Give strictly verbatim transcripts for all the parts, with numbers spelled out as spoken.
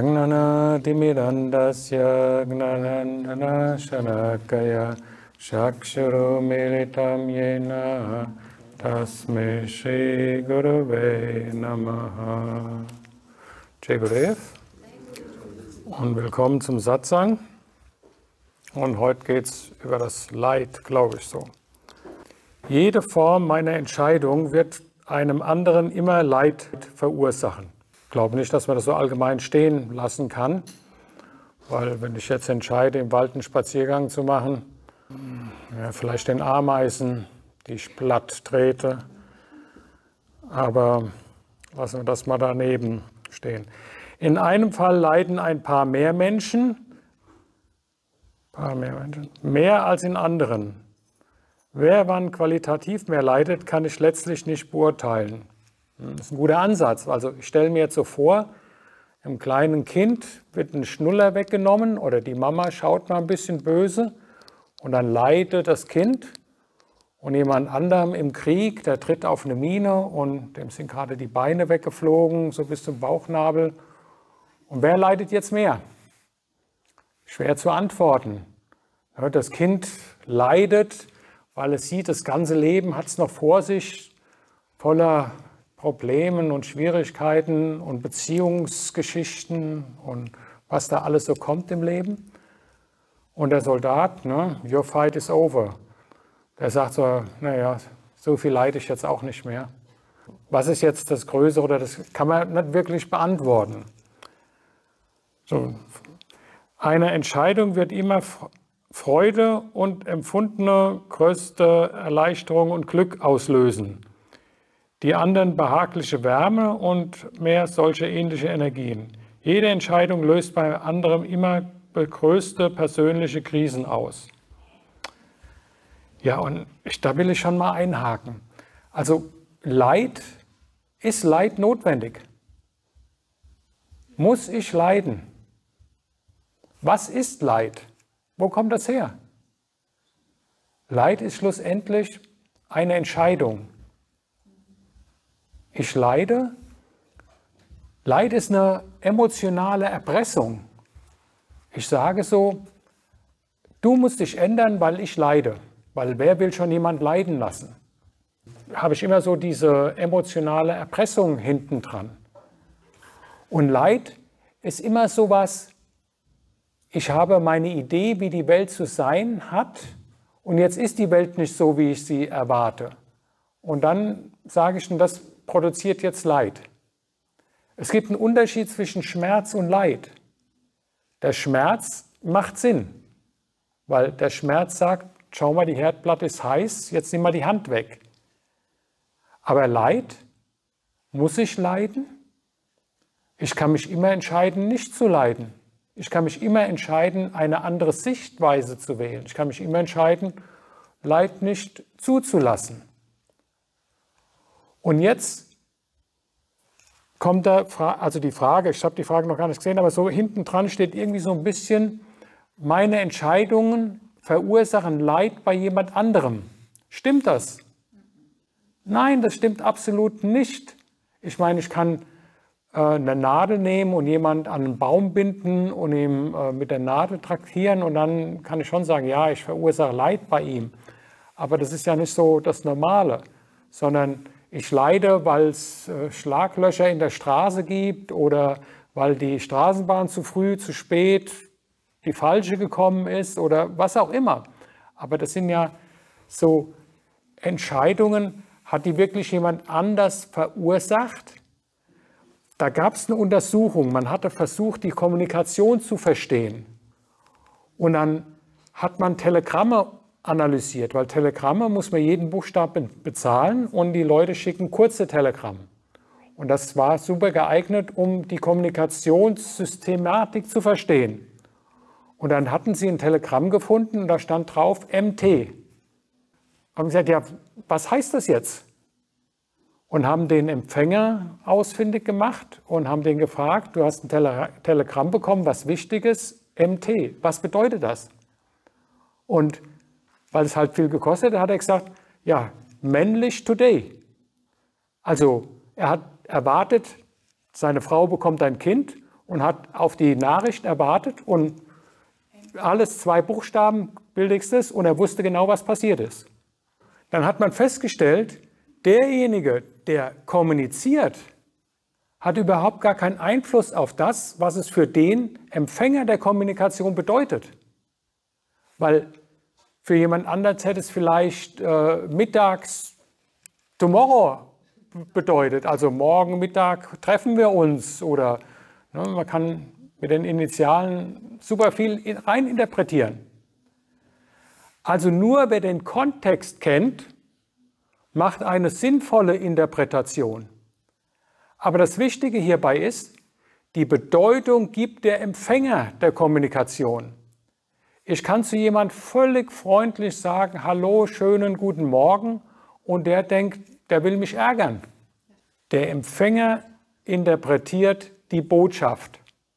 Agnana dimidandasya gnanandana shanakaya shakshuru militam yena tasme shri gurave namaha. Jai Gurudev und willkommen zum Satsang. Und heute geht es über das Leid, glaube ich so. Jede Form meiner Entscheidung wird einem anderen immer Leid verursachen. Ich glaube nicht, dass man das so allgemein stehen lassen kann, weil wenn ich jetzt entscheide, im Wald einen Spaziergang zu machen, ja, vielleicht den Ameisen, die ich platt trete, aber lassen wir das mal daneben stehen. In einem Fall leiden ein paar mehr Menschen, paar mehr Menschen, mehr als in anderen. Wer wann qualitativ mehr leidet, kann ich letztlich nicht beurteilen. Das ist ein guter Ansatz. Also ich stelle mir jetzt so vor, einem kleinen Kind wird ein Schnuller weggenommen oder die Mama schaut mal ein bisschen böse und dann leidet das Kind und jemand anderem im Krieg, der tritt auf eine Mine und dem sind gerade die Beine weggeflogen, so bis zum Bauchnabel. Und wer leidet jetzt mehr? Schwer zu antworten. Das Kind leidet, weil es sieht, das ganze Leben hat es noch vor sich, voller Problemen und Schwierigkeiten und Beziehungsgeschichten und was da alles so kommt im Leben. Und der Soldat, ne, your fight is over, der sagt so, naja, so viel leide ich jetzt auch nicht mehr. Was ist jetzt das Größere oder das kann man nicht wirklich beantworten. So, eine Entscheidung wird immer Freude und empfundene größte Erleichterung und Glück auslösen. Die anderen behagliche Wärme und mehr solche ähnliche Energien. Jede Entscheidung löst bei anderem immer größte persönliche Krisen aus. Ja, und ich, da will ich schon mal einhaken. Also Leid, ist Leid notwendig? Muss ich leiden? Was ist Leid? Wo kommt das her? Leid ist schlussendlich eine Entscheidung. Ich leide. Leid ist eine emotionale Erpressung. Ich sage so, du musst dich ändern, weil ich leide. Weil wer will schon jemand leiden lassen? Da habe ich immer so diese emotionale Erpressung hinten dran. Und Leid ist immer sowas, ich habe meine Idee, wie die Welt zu sein hat, und jetzt ist die Welt nicht so, wie ich sie erwarte. Und dann sage ich, das produziert jetzt Leid. Es gibt einen Unterschied zwischen Schmerz und Leid. Der Schmerz macht Sinn, weil der Schmerz sagt, schau mal, die Herdplatte ist heiß, jetzt nimm mal die Hand weg. Aber Leid, muss ich leiden? Ich kann mich immer entscheiden, nicht zu leiden. Ich kann mich immer entscheiden, eine andere Sichtweise zu wählen. Ich kann mich immer entscheiden, Leid nicht zuzulassen. Und jetzt kommt da, also die Frage, ich habe die Frage noch gar nicht gesehen, aber so hinten dran steht irgendwie so ein bisschen, meine Entscheidungen verursachen Leid bei jemand anderem. Stimmt das? Nein, das stimmt absolut nicht. Ich meine, ich kann eine Nadel nehmen und jemand an einen Baum binden und ihn äh, mit der Nadel traktieren und dann kann ich schon sagen, ja, ich verursache Leid bei ihm. Aber das ist ja nicht so das Normale, sondern ich leide, weil es äh, Schlaglöcher in der Straße gibt oder weil die Straßenbahn zu früh, zu spät, die falsche gekommen ist oder was auch immer. Aber das sind ja so Entscheidungen, hat die wirklich jemand anders verursacht? Da gab es eine Untersuchung, man hatte versucht, die Kommunikation zu verstehen. Und dann hat man Telegramme analysiert, weil Telegramme muss man jeden Buchstaben bezahlen und die Leute schicken kurze Telegramme. Und das war super geeignet, um die Kommunikationssystematik zu verstehen. Und dann hatten sie ein Telegramm gefunden und da stand drauf M T. Haben gesagt, ja, was heißt das jetzt? Und haben den Empfänger ausfindig gemacht und haben den gefragt, du hast ein Tele Telegramm bekommen, was Wichtiges, M T, was bedeutet das? Und weil es halt viel gekostet hat, hat er gesagt, ja, männlich today. Also er hat erwartet, seine Frau bekommt ein Kind und hat auf die Nachricht erwartet und alles zwei Buchstaben billigst es und er wusste genau, was passiert ist. Dann hat man festgestellt, derjenige, der kommuniziert, hat überhaupt gar keinen Einfluss auf das, was es für den Empfänger der Kommunikation bedeutet. Weil für jemand anderes hätte es vielleicht äh, mittags tomorrow bedeutet, also morgen Mittag treffen wir uns oder ne, man kann mit den Initialen super viel rein interpretieren. Also nur wer den Kontext kennt, macht eine sinnvolle Interpretation. Aber das Wichtige hierbei ist, die Bedeutung gibt der Empfänger der Kommunikation. Ich kann zu jemandem völlig freundlich sagen, hallo, schönen guten Morgen, und der denkt, der will mich ärgern. Der Empfänger interpretiert die Botschaft.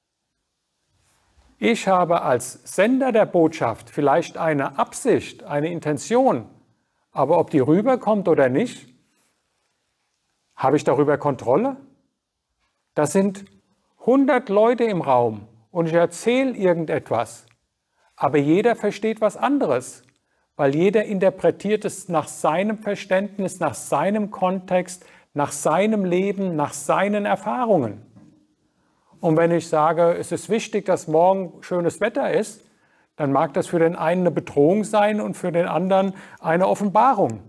Ich habe als Sender der Botschaft vielleicht eine Absicht, eine Intention, aber ob die rüberkommt oder nicht, habe ich darüber Kontrolle? Das sind hundert Leute im Raum und ich erzähle irgendetwas, aber jeder versteht was anderes, weil jeder interpretiert es nach seinem Verständnis, nach seinem Kontext, nach seinem Leben, nach seinen Erfahrungen. Und wenn ich sage, es ist wichtig, dass morgen schönes Wetter ist, dann mag das für den einen eine Bedrohung sein und für den anderen eine Offenbarung.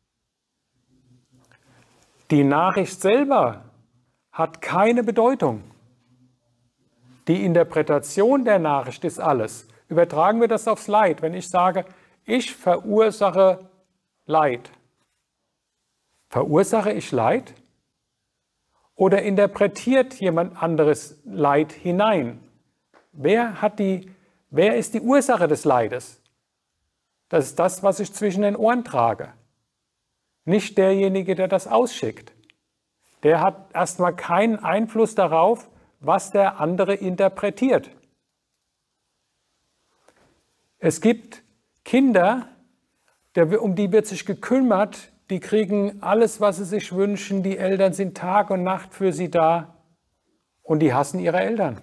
Die Nachricht selber hat keine Bedeutung. Die Interpretation der Nachricht ist alles. Übertragen wir das aufs Leid. Wenn ich sage, ich verursache Leid. Verursache ich Leid? Oder interpretiert jemand anderes Leid hinein? Wer hat die, wer ist die Ursache des Leides? Das ist das, was ich zwischen den Ohren trage. Nicht derjenige, der das ausschickt. Der hat erstmal keinen Einfluss darauf, was der andere interpretiert. Es gibt Kinder, um die wird sich gekümmert, die kriegen alles, was sie sich wünschen, die Eltern sind Tag und Nacht für sie da und die hassen ihre Eltern.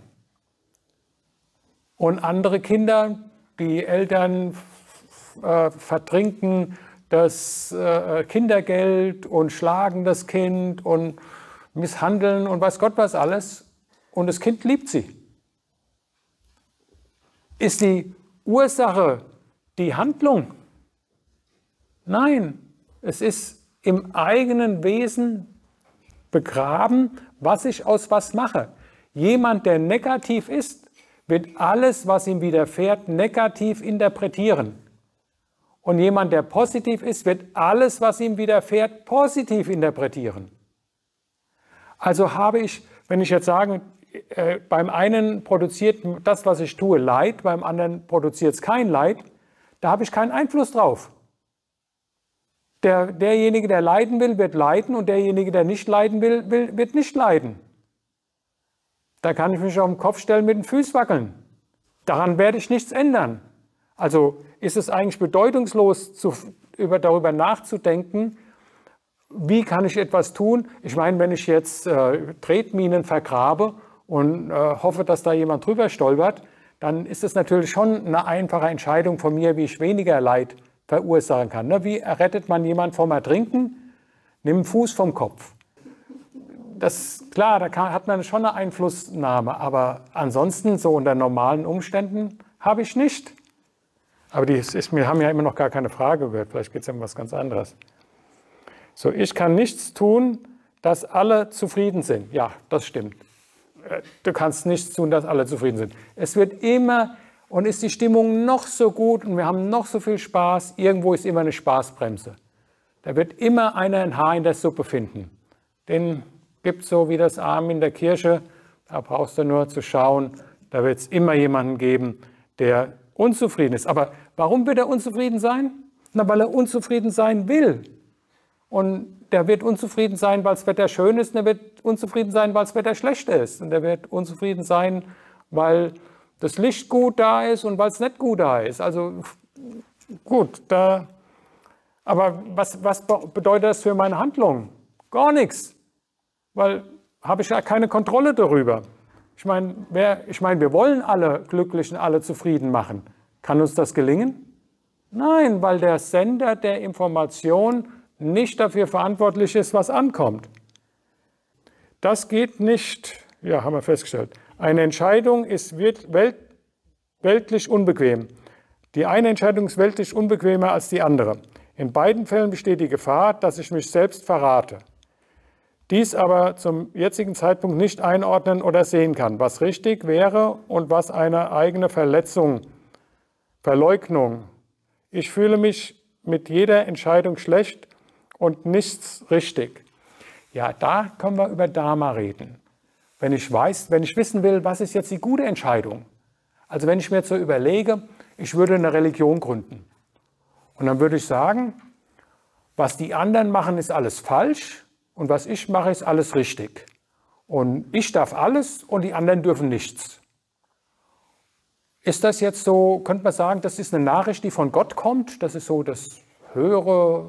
Und andere Kinder, die Eltern äh, vertrinken das äh, Kindergeld und schlagen das Kind und misshandeln und weiß Gott was alles. Und das Kind liebt sie. Ist die Ursache die Handlung? Nein, es ist im eigenen Wesen begraben, was ich aus was mache. Jemand, der negativ ist, wird alles, was ihm widerfährt, negativ interpretieren. Und jemand, der positiv ist, wird alles, was ihm widerfährt, positiv interpretieren. Also habe ich, wenn ich jetzt sage, äh, beim einen produziert das, was ich tue, Leid, beim anderen produziert es kein Leid, da habe ich keinen Einfluss drauf. Der, derjenige, der leiden will, wird leiden und derjenige, der nicht leiden will, will, wird nicht leiden. Da kann ich mich auf den Kopf stellen, mit den Füßen wackeln. Daran werde ich nichts ändern. Also ist es eigentlich bedeutungslos, zu, über, darüber nachzudenken, wie kann ich etwas tun? Ich meine, wenn ich jetzt äh, Tretminen vergrabe und äh, hoffe, dass da jemand drüber stolpert, dann ist es natürlich schon eine einfache Entscheidung von mir, wie ich weniger Leid verursachen kann. Ne? Wie errettet man jemanden vom Ertrinken? Nimm einen Fuß vom Kopf. Das, klar, da kann, hat man schon eine Einflussnahme, aber ansonsten, so unter normalen Umständen, habe ich nicht. Aber die ist, wir haben ja immer noch gar keine Frage gehört, vielleicht geht es ja um was ganz anderes. So, ich kann nichts tun, dass alle zufrieden sind. Ja, das stimmt. Du kannst nichts tun, dass alle zufrieden sind. Es wird immer, und ist die Stimmung noch so gut und wir haben noch so viel Spaß, irgendwo ist immer eine Spaßbremse. Da wird immer einer ein Haar in der Suppe finden. Den gibt es so wie das Arm in der Kirche, da brauchst du nur zu schauen, da wird es immer jemanden geben, der unzufrieden ist. Aber warum wird er unzufrieden sein? Na, weil er unzufrieden sein will. Und der wird unzufrieden sein, weil das Wetter schön ist, und der wird unzufrieden sein, weil das Wetter schlecht ist. Und der wird unzufrieden sein, weil das Licht gut da ist und weil es nicht gut da ist. Also gut, da, aber was, was bedeutet das für meine Handlung? Gar nichts, weil habe ich ja keine Kontrolle darüber. Ich meine, wer, ich meine, wir wollen alle glücklich und alle zufrieden machen. Kann uns das gelingen? Nein, weil der Sender der Information nicht dafür verantwortlich ist, was ankommt. Das geht nicht, ja, haben wir festgestellt. Eine Entscheidung ist welt, weltlich unbequem. Die eine Entscheidung ist weltlich unbequemer als die andere. In beiden Fällen besteht die Gefahr, dass ich mich selbst verrate. Dies aber zum jetzigen Zeitpunkt nicht einordnen oder sehen kann, was richtig wäre und was eine eigene Verletzung, Verleugnung. Ich fühle mich mit jeder Entscheidung schlecht und nichts richtig. Ja, da können wir über Dharma reden. Wenn ich weiß, wenn ich wissen will, was ist jetzt die gute Entscheidung? Also wenn ich mir jetzt so überlege, ich würde eine Religion gründen. Und dann würde ich sagen, was die anderen machen, ist alles falsch und was ich mache, ist alles richtig. Und ich darf alles und die anderen dürfen nichts. Ist das jetzt so, könnte man sagen, das ist eine Nachricht, die von Gott kommt? Das ist so das höhere.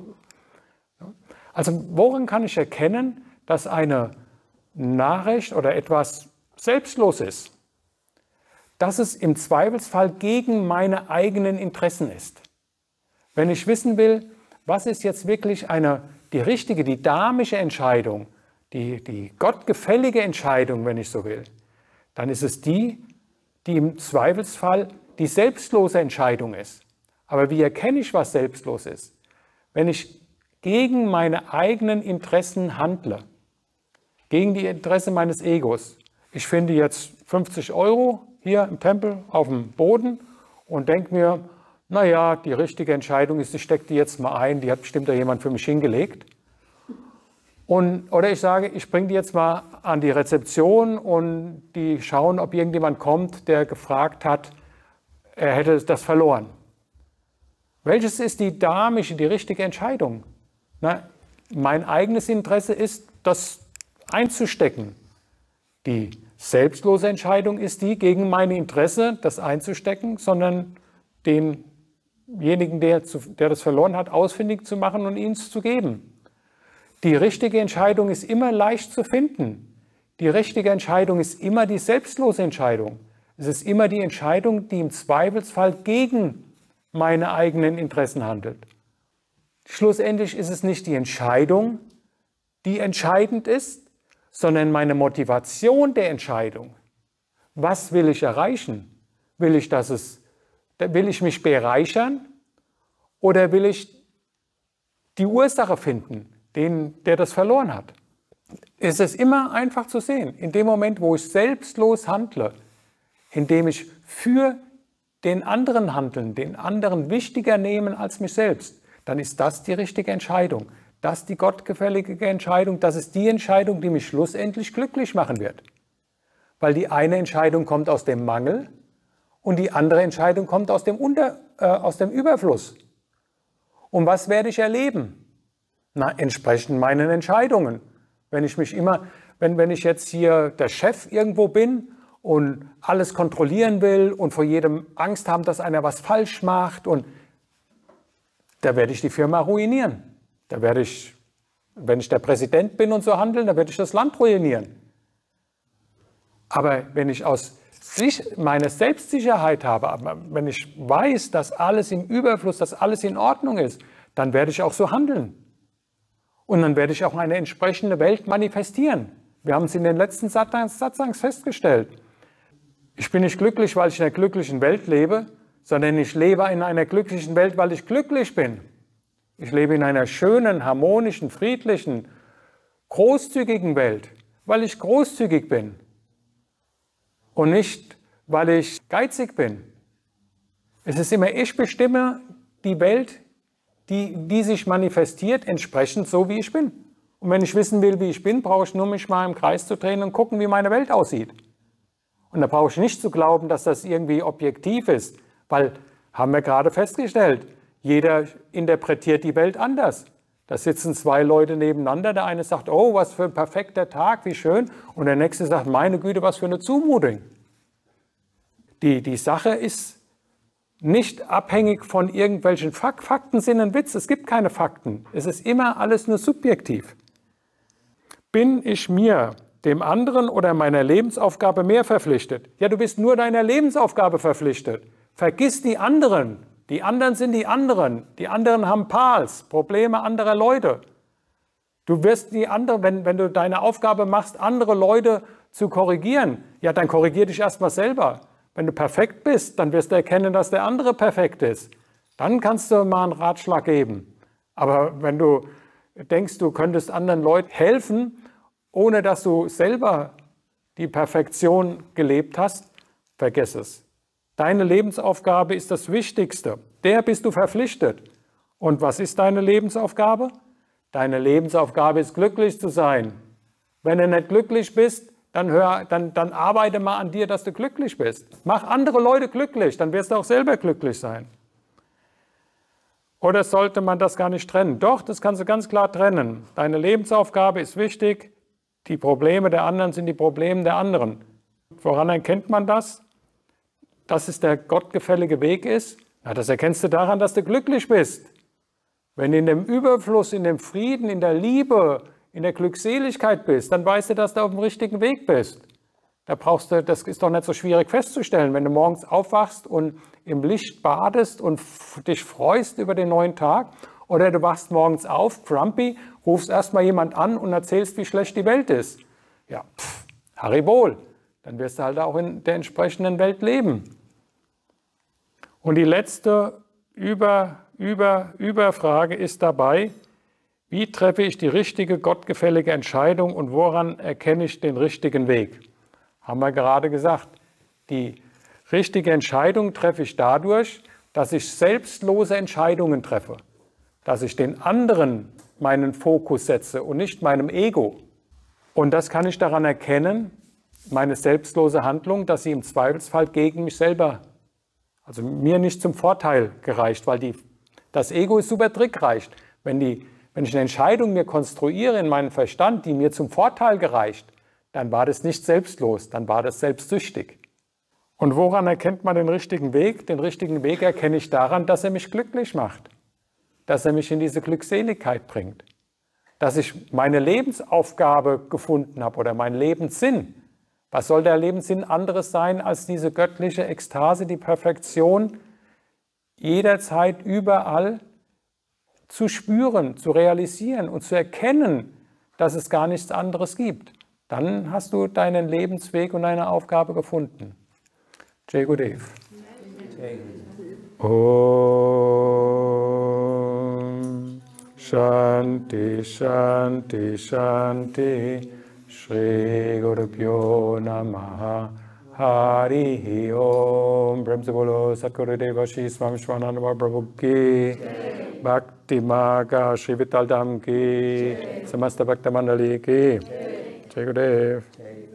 Also worin kann ich erkennen, dass eine Nachricht oder etwas selbstlos ist? Dass es im Zweifelsfall gegen meine eigenen Interessen ist. Wenn ich wissen will, was ist jetzt wirklich eine, die richtige, die dharmische Entscheidung, die, die gottgefällige Entscheidung, wenn ich so will, dann ist es die, die im Zweifelsfall die selbstlose Entscheidung ist. Aber wie erkenne ich, was selbstlos ist? Wenn ich gegen meine eigenen Interessen handle, gegen die Interessen meines Egos. Ich finde jetzt fünfzig Euro hier im Tempel auf dem Boden und denke mir, naja, die richtige Entscheidung ist, ich stecke die jetzt mal ein, die hat bestimmt da jemand für mich hingelegt. Und, oder ich sage, ich bringe die jetzt mal an die Rezeption und die schauen, ob irgendjemand kommt, der gefragt hat, er hätte das verloren. Welches ist die dharmische, die richtige Entscheidung? Na, mein eigenes Interesse ist, das einzustecken. Die selbstlose Entscheidung ist die, gegen mein Interesse das einzustecken, sondern denjenigen, der, der das verloren hat, ausfindig zu machen und ihnen es zu geben. Die richtige Entscheidung ist immer leicht zu finden. Die richtige Entscheidung ist immer die selbstlose Entscheidung. Es ist immer die Entscheidung, die im Zweifelsfall gegen meine eigenen Interessen handelt. Schlussendlich ist es nicht die Entscheidung, die entscheidend ist, sondern meine Motivation der Entscheidung. Was will ich erreichen? Will ich, dass es, will ich mich bereichern oder will ich die Ursache finden, den, der das verloren hat? Es ist immer einfach zu sehen. In dem Moment, wo ich selbstlos handle, indem ich für den anderen handeln, den anderen wichtiger nehmen als mich selbst, dann ist das die richtige Entscheidung. Das ist die gottgefällige Entscheidung. Das ist die Entscheidung, die mich schlussendlich glücklich machen wird. Weil die eine Entscheidung kommt aus dem Mangel und die andere Entscheidung kommt aus dem, Unter, äh, aus dem Überfluss. Und was werde ich erleben? Na, entsprechend meinen Entscheidungen. Wenn ich mich immer, wenn, wenn ich jetzt hier der Chef irgendwo bin und alles kontrollieren will und vor jedem Angst haben, dass einer was falsch macht, und da werde ich die Firma ruinieren. Da werde ich, wenn ich der Präsident bin und so handle, dann werde ich das Land ruinieren. Aber wenn ich aus sich, meine Selbstsicherheit habe, aber wenn ich weiß, dass alles im Überfluss, dass alles in Ordnung ist, dann werde ich auch so handeln. Und dann werde ich auch eine entsprechende Welt manifestieren. Wir haben es in den letzten Satsangs festgestellt. Ich bin nicht glücklich, weil ich in einer glücklichen Welt lebe, sondern ich lebe in einer glücklichen Welt, weil ich glücklich bin. Ich lebe in einer schönen, harmonischen, friedlichen, großzügigen Welt, weil ich großzügig bin und nicht, weil ich geizig bin. Es ist immer, ich bestimme die Welt, die, die sich manifestiert, entsprechend so, wie ich bin. Und wenn ich wissen will, wie ich bin, brauche ich nur mich mal im Kreis zu drehen und gucken, wie meine Welt aussieht. Und da brauche ich nicht zu glauben, dass das irgendwie objektiv ist, weil, haben wir gerade festgestellt, jeder interpretiert die Welt anders. Da sitzen zwei Leute nebeneinander, der eine sagt, oh, was für ein perfekter Tag, wie schön, und der nächste sagt, meine Güte, was für eine Zumutung. Die, die Sache ist nicht abhängig von irgendwelchen Fakten. Fakten sind ein Witz, es gibt keine Fakten. Es ist immer alles nur subjektiv. Bin ich mir dem anderen oder meiner Lebensaufgabe mehr verpflichtet. Ja, du bist nur deiner Lebensaufgabe verpflichtet. Vergiss die anderen. Die anderen sind die anderen. Die anderen haben Pals, Probleme anderer Leute. Du wirst die anderen, wenn, wenn du deine Aufgabe machst, andere Leute zu korrigieren, ja, dann korrigier dich erstmal selber. Wenn du perfekt bist, dann wirst du erkennen, dass der andere perfekt ist. Dann kannst du mal einen Ratschlag geben. Aber wenn du denkst, du könntest anderen Leuten helfen, ohne dass du selber die Perfektion gelebt hast, vergiss es. Deine Lebensaufgabe ist das Wichtigste. Der bist du verpflichtet. Und was ist deine Lebensaufgabe? Deine Lebensaufgabe ist, glücklich zu sein. Wenn du nicht glücklich bist, dann, hör, dann, dann arbeite mal an dir, dass du glücklich bist. Mach andere Leute glücklich, dann wirst du auch selber glücklich sein. Oder sollte man das gar nicht trennen? Doch, das kannst du ganz klar trennen. Deine Lebensaufgabe ist wichtig. Die Probleme der anderen sind die Probleme der anderen. Woran erkennt man das? Dass es der gottgefällige Weg ist? Na, das erkennst du daran, dass du glücklich bist. Wenn du in dem Überfluss, in dem Frieden, in der Liebe, in der Glückseligkeit bist, dann weißt du, dass du auf dem richtigen Weg bist. Da brauchst du, das ist doch nicht so schwierig festzustellen, wenn du morgens aufwachst und im Licht badest und dich freust über den neuen Tag, oder du wachst morgens auf, grumpy, rufst erstmal jemand an und erzählst, wie schlecht die Welt ist. Ja, pff, Haribol, dann wirst du halt auch in der entsprechenden Welt leben. Und die letzte Über, Über, Überfrage ist dabei, wie treffe ich die richtige, gottgefällige Entscheidung und woran erkenne ich den richtigen Weg? Haben wir gerade gesagt, die richtige Entscheidung treffe ich dadurch, dass ich selbstlose Entscheidungen treffe, dass ich den anderen meinen Fokus setze und nicht meinem Ego. Und das kann ich daran erkennen, meine selbstlose Handlung, dass sie im Zweifelsfall gegen mich selber, also mir nicht zum Vorteil gereicht, weil die, das Ego ist super trickreich. Wenn, die, wenn ich eine Entscheidung mir konstruiere in meinem Verstand, die mir zum Vorteil gereicht, dann war das nicht selbstlos, dann war das selbstsüchtig. Und woran erkennt man den richtigen Weg? Den richtigen Weg erkenne ich daran, dass er mich glücklich macht, dass er mich in diese Glückseligkeit bringt, dass ich meine Lebensaufgabe gefunden habe oder meinen Lebenssinn. Was soll der Lebenssinn anderes sein als diese göttliche Ekstase, die Perfektion, jederzeit, überall zu spüren, zu realisieren und zu erkennen, dass es gar nichts anderes gibt. Dann hast du deinen Lebensweg und deine Aufgabe gefunden. Jai Gurudev. Om Shanti Shanti Shanti Shri Gurubhyo Namaha Hari Om. Brahma Bolo Satgurudeva Shri Swami Shwananda Prabhu Ki Bhakti Maga Shri Vital Dham Ki Samasta Bhakta Mandali Ki Jai Gurudev.